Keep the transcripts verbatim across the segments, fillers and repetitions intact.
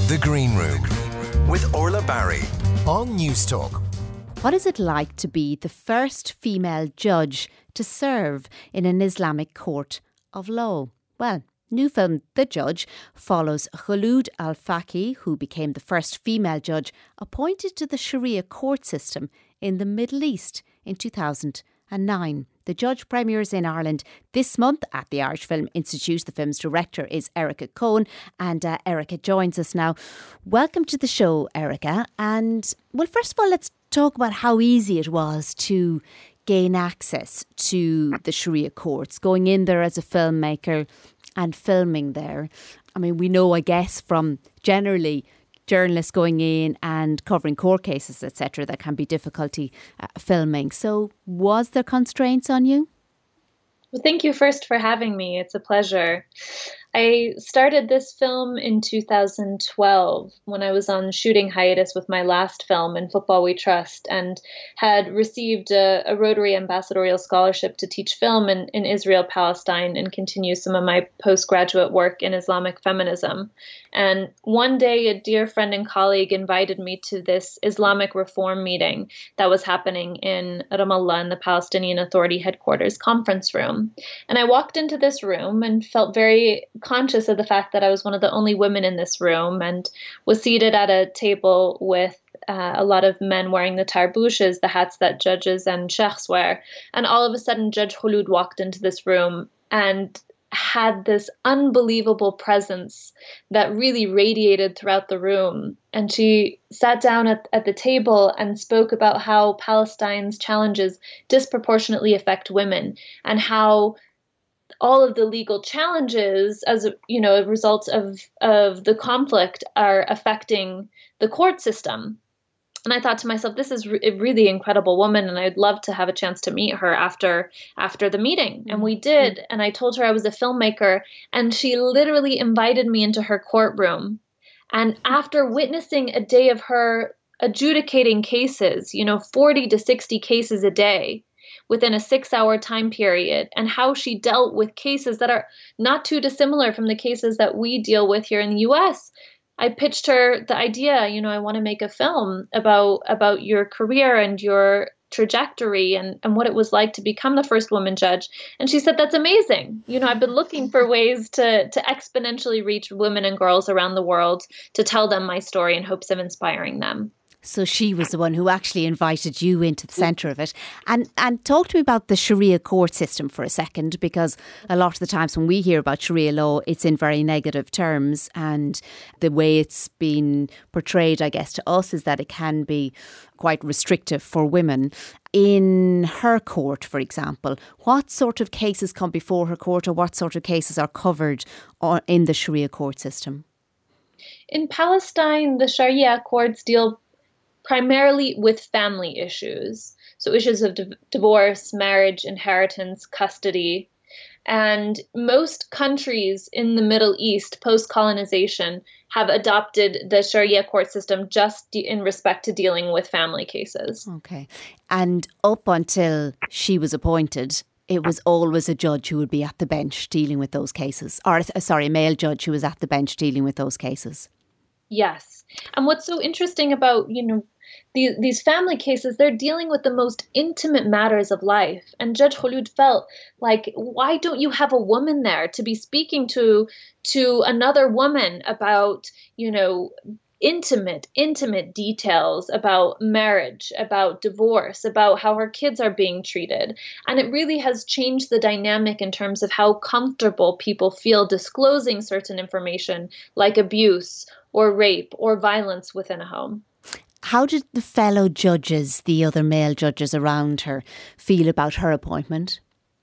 The Green Room with Orla Barry on News Talk. What is it like to be the first female judge to serve in an Islamic court of law? Well, new film The Judge follows Khulud Al-Faqih, who became the first female judge appointed to the Sharia court system in the Middle East in two thousand nine. The Judge premieres in Ireland this month at the Irish Film Institute. The film's director is Erica Cohen, and uh, Erica joins us now. Welcome to the show, Erica. And, well, first of all, let's talk about how easy it was to gain access to the Sharia courts, going in there as a filmmaker and filming there. I mean, we know, I guess, from generally journalists going in and covering court cases, et cetera, that can be difficulty uh, filming. So was there constraints on you? Well, thank you first for having me. It's a pleasure. I started this film in two thousand twelve when I was on shooting hiatus with my last film, In Football We Trust, and had received a, a Rotary Ambassadorial Scholarship to teach film in, in Israel, Palestine, and continue some of my postgraduate work in Islamic feminism. And one day, a dear friend and colleague invited me to this Islamic reform meeting that was happening in Ramallah in the Palestinian Authority headquarters conference room. And I walked into this room and felt very conscious of the fact that I was one of the only women in this room, and was seated at a table with uh, a lot of men wearing the tarbushes, the hats that judges and sheikhs wear. And all of a sudden, Judge Khulud walked into this room and had this unbelievable presence that really radiated throughout the room. And she sat down at, at the table and spoke about how Palestine's challenges disproportionately affect women, and how all of the legal challenges as a, you know, a result of, of the conflict are affecting the court system. And I thought to myself, this is re- a really incredible woman, and I'd love to have a chance to meet her after after the meeting. Mm-hmm. And we did. And I told her I was a filmmaker, and she literally invited me into her courtroom. And after witnessing a day of her adjudicating cases, you know, forty to sixty cases a day, within a six-hour time period, and how she dealt with cases that are not too dissimilar from the cases that we deal with here in the U S, I pitched her the idea, you know, I want to make a film about about your career and your trajectory and, and what it was like to become the first woman judge. And she said, that's amazing. You know, I've been looking for ways to, to exponentially reach women and girls around the world, to tell them my story in hopes of inspiring them. So she was the one who actually invited you into the centre of it. And and talk to me about the Sharia court system for a second, because a lot of the times when we hear about Sharia law, it's in very negative terms. And the way it's been portrayed, I guess, to us is that it can be quite restrictive for women. In her court, for example, what sort of cases come before her court, or what sort of cases are covered in the Sharia court system? In Palestine, the Sharia courts deal primarily with family issues. So issues of di- divorce, marriage, inheritance, custody. And most countries in the Middle East post-colonization have adopted the Sharia court system just de- in respect to dealing with family cases. Okay. And up until she was appointed, it was always a judge who would be at the bench dealing with those cases. Or, sorry, a male judge who was at the bench dealing with those cases. Yes. And what's so interesting about, you know, the, these family cases, they're dealing with the most intimate matters of life. And Judge Khulud felt like, why don't you have a woman there to be speaking to to another woman about, you know, intimate, intimate details about marriage, about divorce, about how her kids are being treated. And it really has changed the dynamic in terms of how comfortable people feel disclosing certain information like abuse or rape or violence within a home. How did the fellow judges, the other male judges around her, feel about her appointment?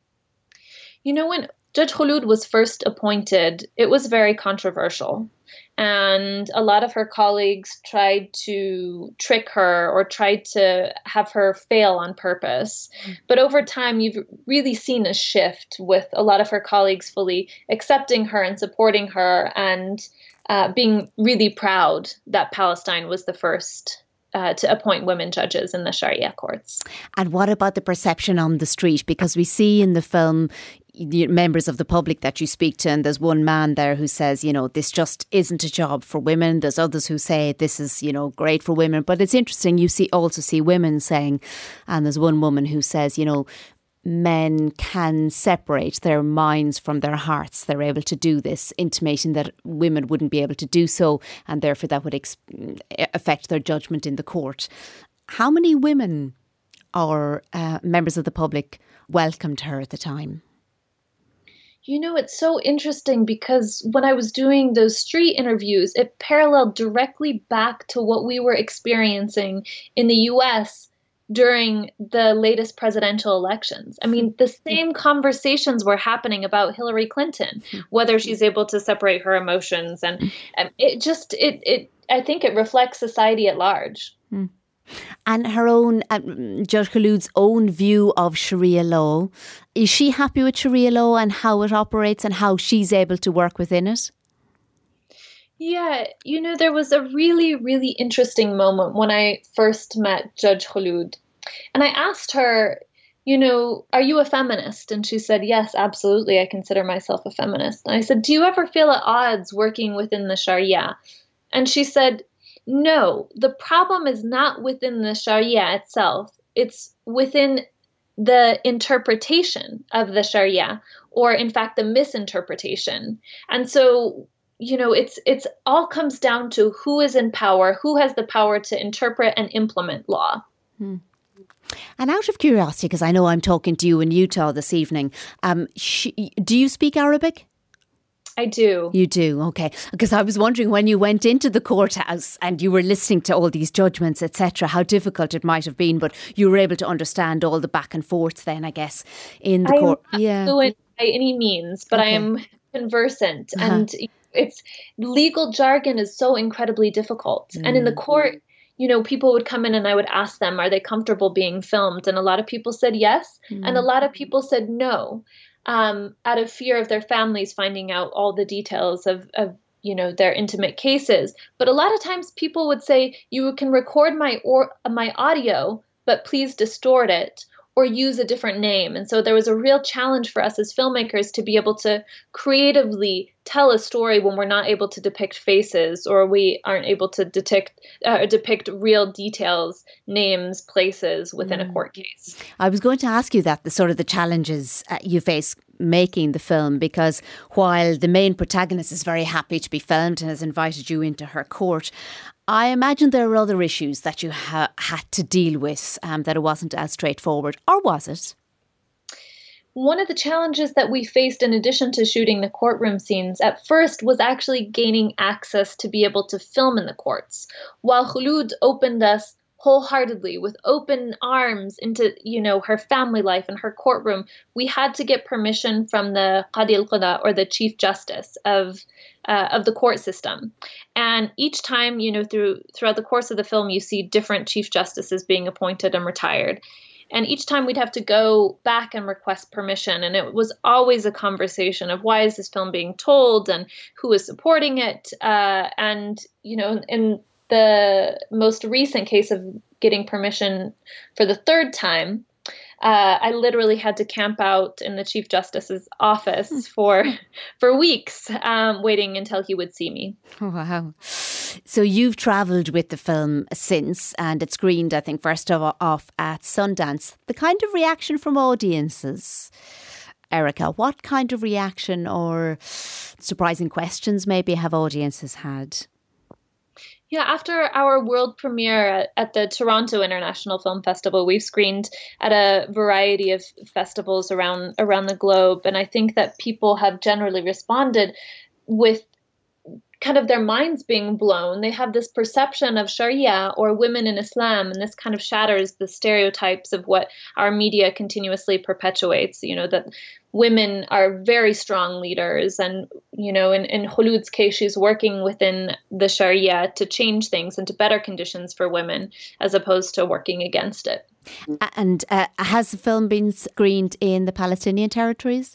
You know, when Judge Khulud was first appointed, it was very controversial. And a lot of her colleagues tried to trick her or tried to have her fail on purpose. Mm. But over time, you've really seen a shift with a lot of her colleagues fully accepting her and supporting her, and uh, being really proud that Palestine was the first Uh, to appoint women judges in the Sharia courts. And what about the perception on the street? Because we see in the film members of the public that you speak to, and there's one man there who says, you know, this just isn't a job for women. There's others who say this is, you know, great for women. But it's interesting, you see also see women saying, and there's one woman who says, you know, men can separate their minds from their hearts. They're able to do this, intimating that women wouldn't be able to do so, and therefore that would ex- affect their judgment in the court. How many women or uh, members of the public welcomed her at the time? You know, it's so interesting because when I was doing those street interviews, it paralleled directly back to what we were experiencing in the U S during the latest presidential elections. I mean, the same conversations were happening about Hillary Clinton, whether she's able to separate her emotions. And, and it just, it, it, I think it reflects society at large. Mm. And her own, um, Judge Kholoud's own view of Sharia law. Is she happy with Sharia law and how it operates and how she's able to work within it? Yeah, you know, there was a really, really interesting moment when I first met Judge Kholoud. And I asked her, you know, are you a feminist? And she said, yes, absolutely. I consider myself a feminist. And I said, do you ever feel at odds working within the Sharia? And she said, no, the problem is not within the Sharia itself. It's within the interpretation of the Sharia, or in fact, the misinterpretation. And so, you know, it's it's all comes down to who is in power, who has the power to interpret and implement law. Hmm. And out of curiosity, because I know I'm talking to you in Utah this evening, um, sh- do you speak Arabic? I do. You do, okay. Because I was wondering when you went into the courthouse and you were listening to all these judgments, et cetera, how difficult it might have been, but you were able to understand all the back and forth then, I guess, in the I court. am not yeah. fluent by any means, but okay. I am conversant. Uh-huh. And it's legal jargon is so incredibly difficult. Mm. And in the court, you know, people would come in and I would ask them, are they comfortable being filmed? And a lot of people said yes. Mm. And a lot of people said no. Um, out of fear of their families finding out all the details of, of, you know, their intimate cases. But a lot of times people would say, you can record my or my audio, but please distort it or use a different name. And so there was a real challenge for us as filmmakers to be able to creatively tell a story when we're not able to depict faces or we aren't able to detect, uh, depict real details, names, places within mm. a court case. I was going to ask you that, the sort of the challenges uh, you face making the film, because while the main protagonist is very happy to be filmed and has invited you into her court, I imagine there are other issues that you ha- had to deal with, um, that it wasn't as straightforward. Or was it? One of the challenges that we faced in addition to shooting the courtroom scenes at first was actually gaining access to be able to film in the courts. While Kholoud opened us wholeheartedly with open arms into, you know, her family life and her courtroom, we had to get permission from the Qadi al-Qada, or the Chief Justice of uh, of the court system. And each time, you know, through throughout the course of the film, you see different Chief Justices being appointed and retired. And each time we'd have to go back and request permission. And it was always a conversation of why is this film being told and who is supporting it. Uh, and, you know, in the most recent case of getting permission for the third time, uh, I literally had to camp out in the Chief Justice's office for for weeks, um, waiting until he would see me. Wow. So you've travelled with the film since, and it screened, I think, first off at Sundance. The kind of reaction from audiences, Erica, what kind of reaction or surprising questions maybe have audiences had? Yeah, after our world premiere at, at the Toronto International Film Festival, we've screened at a variety of festivals around around the globe. And I think that people have generally responded with kind of their minds being blown. They have this perception of Sharia or women in Islam, and this kind of shatters the stereotypes of what our media continuously perpetuates, you know, that women are very strong leaders. And, you know, in, in Kholoud's case, she's working within the Sharia to change things and to better conditions for women, as opposed to working against it. And uh, has the film been screened in the Palestinian territories?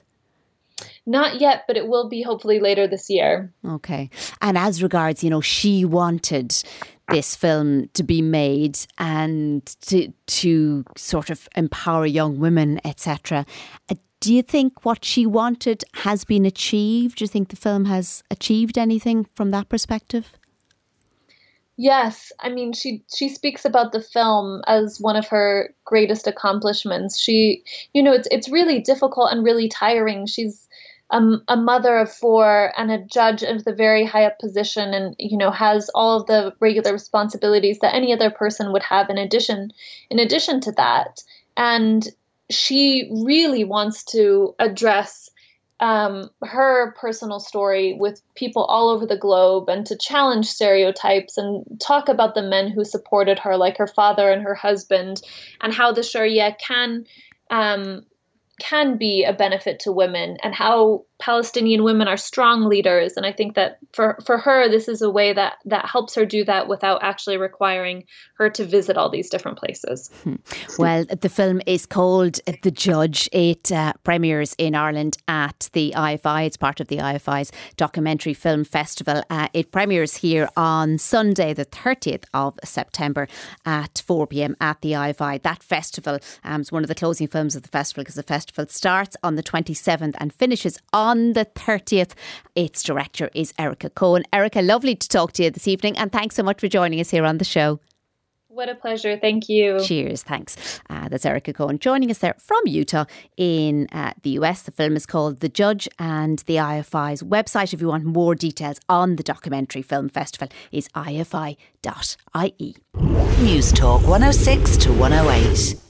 Not yet, but it will be hopefully later this year. Okay. And as regards, you know, she wanted this film to be made and to to sort of empower young women, et cetera. Do you think what she wanted has been achieved? Do you think the film has achieved anything from that perspective? Yes, I mean, she she speaks about the film as one of her greatest accomplishments. She, you know, it's it's really difficult and really tiring. She's um, a mother of four and a judge of the very high up position, and you know, has all of the regular responsibilities that any other person would have in addition in addition to that. And she really wants to address um, her personal story with people all over the globe and to challenge stereotypes and talk about the men who supported her, like her father and her husband, and how the Sharia can um, can be a benefit to women, and how Palestinian women are strong leaders. And I think that for, for her, this is a way that, that helps her do that without actually requiring her to visit all these different places. Well, the film is called The Judge. It uh, premieres in Ireland at the I F I. It's part of the I F I's Documentary Film Festival. Uh, it premieres here on Sunday, the thirtieth of September at four p.m. at the I F I. That festival um, is one of the closing films of the festival, because the festival starts on the twenty-seventh and finishes on On the thirtieth. Its director is Erica Cohen. Erica, lovely to talk to you this evening, and thanks so much for joining us here on the show. What a pleasure. Thank you. Cheers. Thanks. Uh, that's Erica Cohen joining us there from Utah in uh, the U S. The film is called The Judge, and the I F I's website, if you want more details on the Documentary Film Festival, is I F I dot I E. News Talk one oh six to one oh eight.